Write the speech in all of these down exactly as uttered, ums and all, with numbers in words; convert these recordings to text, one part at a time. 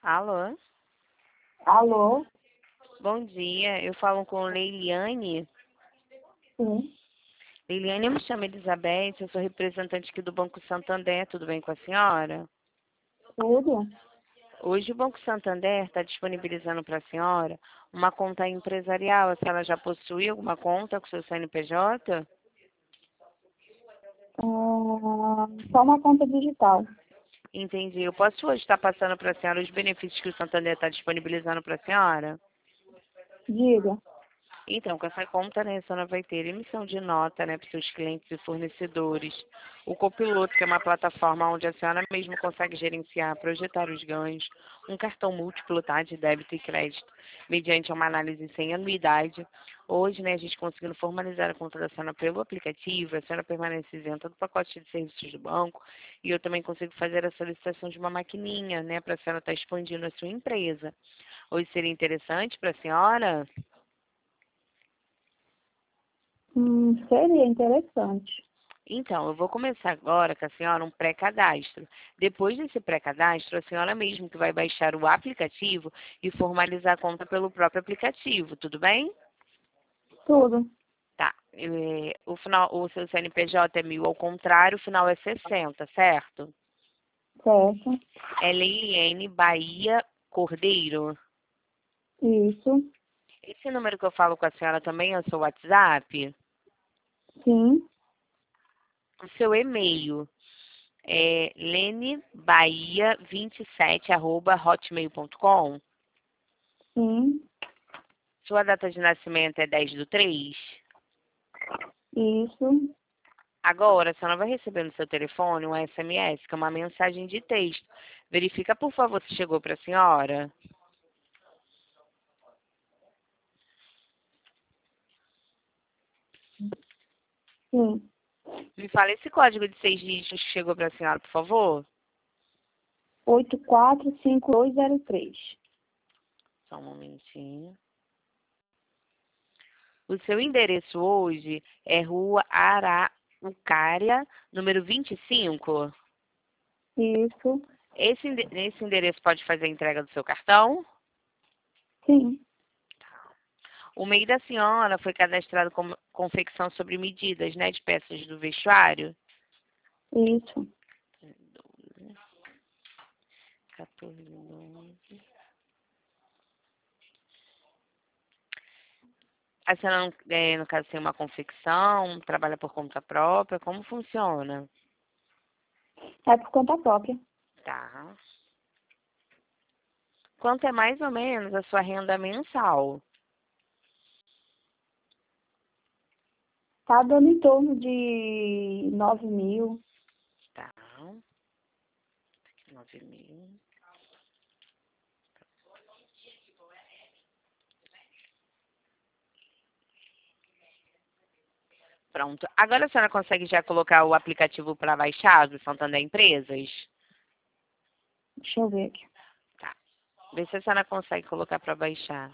Alô? Alô? Bom dia, eu falo com Leiliane. Sim, Leiliane, eu me chamo Elizabeth, eu sou representante aqui do Banco Santander, tudo bem com a senhora? tudo? Hoje o Banco Santander está disponibilizando para a senhora uma conta empresarial. A senhora já possui alguma conta com seu C N P J? Ah, só uma conta digital. Entendi. Eu posso hoje estar passando para a senhora os benefícios que o Santander está disponibilizando para a senhora? Diga. Então, com essa conta, né, a senhora vai ter emissão de nota, né, para os seus clientes e fornecedores. O Copiloto, que é uma plataforma onde a senhora mesmo consegue gerenciar, projetar os ganhos. Um cartão múltiplo, tá, de débito e crédito, mediante uma análise sem anuidade. Hoje, né, a gente conseguindo formalizar a conta da senhora pelo aplicativo, a senhora permanece isenta do pacote de serviços do banco. E eu também consigo fazer a solicitação de uma maquininha, né, para a senhora estar expandindo a sua empresa. Hoje seria interessante para a senhora? Hum, seria interessante. Então, eu vou começar agora com a senhora um pré-cadastro. Depois desse pré-cadastro, a senhora mesmo que vai baixar o aplicativo e formalizar a conta pelo próprio aplicativo, tudo bem? Tudo. Tá. Eh, o, final, o seu C N P J é mil ao contrário, o final é sessenta, certo? Certo. É Leiliane Bahia Cordeiro. Isso. Esse número que eu falo com a senhora também é o seu WhatsApp? Sim. O seu e-mail é lenebahia vinte e sete arroba hotmail ponto com. Sim. Sua data de nascimento é dez do três. Isso. Agora, a senhora vai receber no seu telefone um S M S, que é uma mensagem de texto. Verifica, por favor, se chegou para a senhora. Sim. Me fala esse código de seis dígitos que chegou para a senhora, por favor. oito quatro cinco dois zero três. Só um momentinho. O seu endereço hoje é Rua Araucária, número vinte e cinco. Isso. Esse, ende- esse endereço pode fazer a entrega do seu cartão? Sim. O M E I da senhora foi cadastrado como confecção sobre medidas, né, de peças do vestuário? Isso. quatorze, onze. A senhora, não- é, no caso, tem uma confecção, trabalha por conta própria, como funciona? É por conta própria. Tá. Quanto é mais ou menos a sua renda mensal? Tá dando em torno de nove mil. Tá. nove mil. Pronto. Agora a senhora consegue já colocar o aplicativo para baixar do Santander Empresas? Deixa eu ver aqui. Tá. Vê se a senhora consegue colocar para baixar.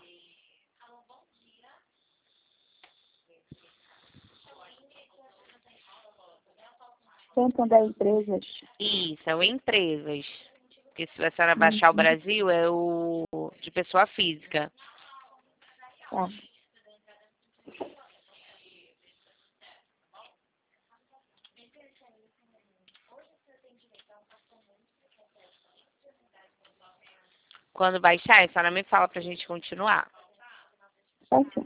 Santander Empresas. Isso, é o Empresas. Porque se a senhora baixar o Uhum. Brasil, é o de pessoa física. Tá. Quando baixar, a senhora me fala para a gente continuar. Certo.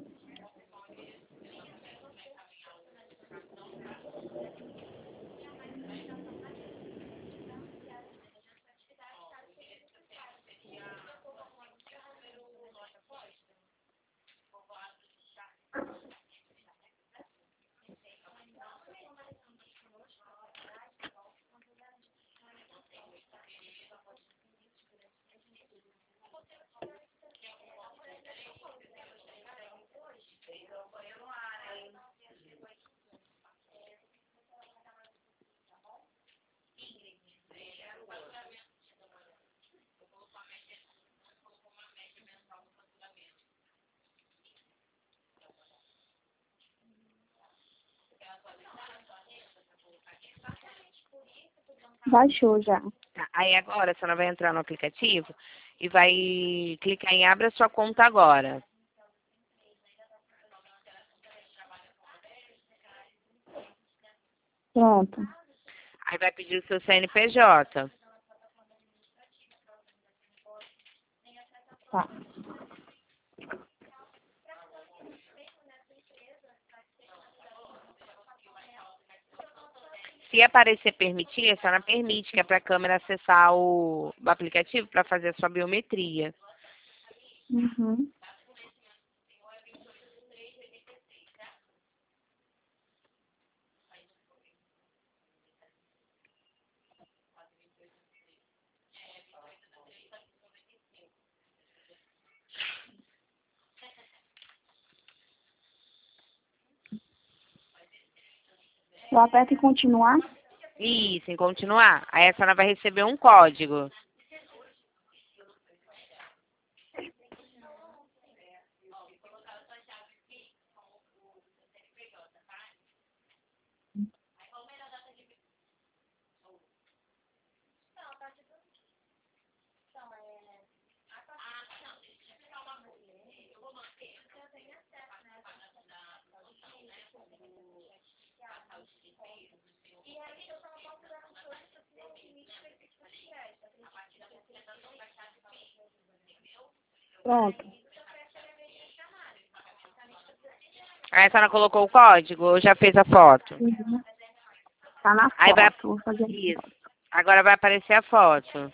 Baixou já. Tá. Aí agora a senhora vai entrar no aplicativo e vai clicar em Abra sua conta agora. Pronto. Aí vai pedir o seu C N P J. Tá. Se aparecer permitir, a senhora permite, que é para a câmera acessar o, o aplicativo para fazer a sua biometria. Uhum. Eu aperto em continuar. Isso, em continuar. Aí a senhora vai receber um código. Pronto. Aí a senhora colocou o código ou já fez a foto? Uhum. Tá na Aí vai... foto. Vou fazer aqui. Isso. Agora vai aparecer a foto.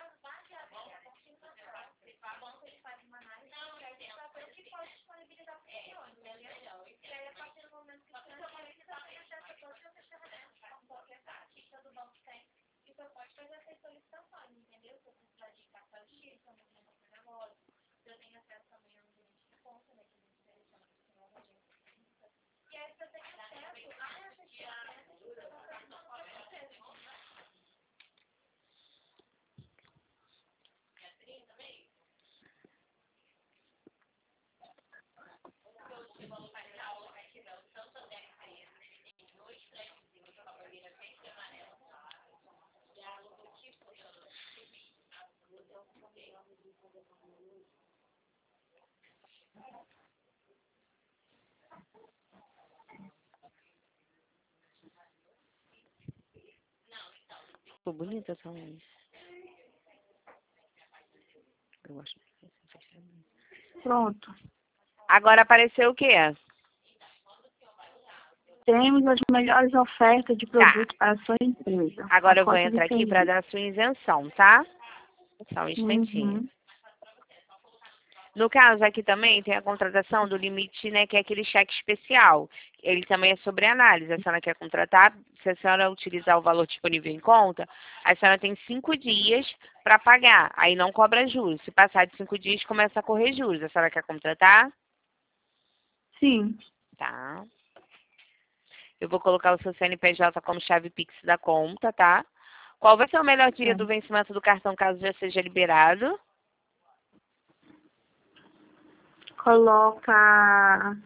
Ficou bonita essa luz. Eu gosto. Pronto. Agora apareceu o quê? Temos as melhores ofertas de Tá. produto para a sua empresa. Agora eu vou Pacote de entrar aqui para serviço. dar a sua isenção, tá? Só um instantinho. Uhum. No caso aqui também tem a contratação do limite, né, que é aquele cheque especial. Ele também é sobre análise. A senhora quer contratar, se a senhora utilizar o valor disponível em conta, a senhora tem cinco dias para pagar. Aí não cobra juros. Se passar de cinco dias, começa a correr juros. A senhora quer contratar? Sim. Tá. Eu vou colocar o seu C N P J como chave Pix da conta, tá? Qual vai ser o melhor dia do vencimento do cartão, caso já seja liberado? Coloca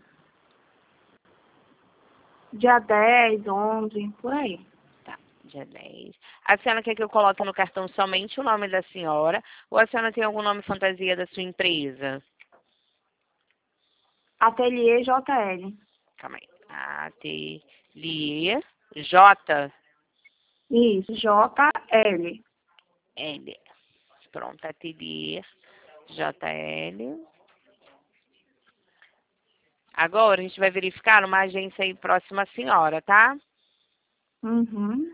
dia dez, onze, por aí. Tá, dia dez. A senhora quer que eu coloque no cartão somente o nome da senhora? Ou a senhora tem algum nome fantasia da sua empresa? Ateliê J L. Calma aí. Ateliê J Isso, J L. L. Pronto, Ateliê J L. Agora a gente vai verificar numa agência aí próxima à senhora, tá? Uhum.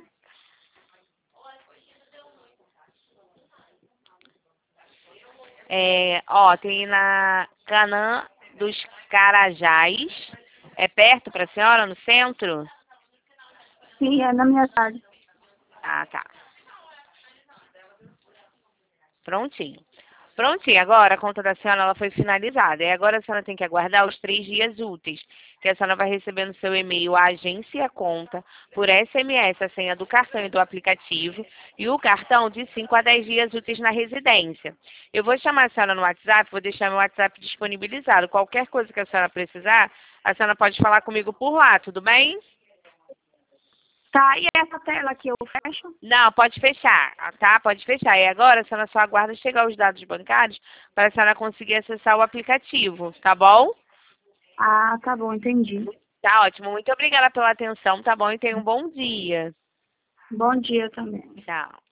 É, ó, tem na Canaã dos Carajás. É perto para a senhora, no centro? Sim, é na minha cidade. Ah, tá. Prontinho. Prontinho. Agora a conta da senhora ela foi finalizada. E agora a senhora tem que aguardar os três dias úteis, que a senhora vai receber no seu e-mail a agência e a conta, por S M S, a senha do cartão e do aplicativo, e o cartão de cinco a dez dias úteis na residência. Eu vou chamar a senhora no WhatsApp, vou deixar meu WhatsApp disponibilizado. Qualquer coisa que a senhora precisar, a senhora pode falar comigo por lá, tudo bem? Tá, e essa tela aqui eu fecho? Não, pode fechar, tá? Pode fechar. E agora a senhora só aguarda chegar os dados bancários para a senhora conseguir acessar o aplicativo, tá bom? Ah, tá bom, entendi. Tá ótimo. Muito obrigada pela atenção, tá bom? E tenha um bom dia. Bom dia também. Tchau.